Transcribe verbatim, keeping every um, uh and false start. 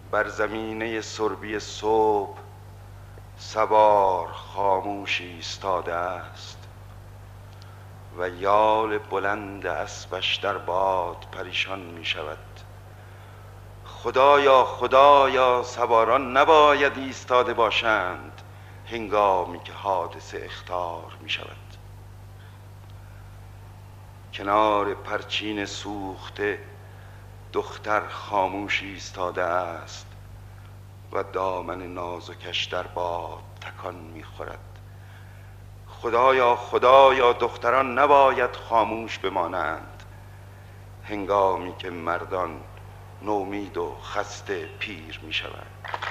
بر زمینه سربی صبح سوار خاموشی ایستاده است و یال بلند اسبش در باد پریشان می شود. خدایا خدایا سواران نباید ایستاده باشند هنگامی که حادثه اخطار می شود. کنار پرچین سوخته دختر خاموشی ایستاده است و دامن نازکش در باد تکان می‌خورد. خدایا خدایا دختران نباید خاموش بمانند هنگامی که مردان نومید و خسته پیر می‌شوند.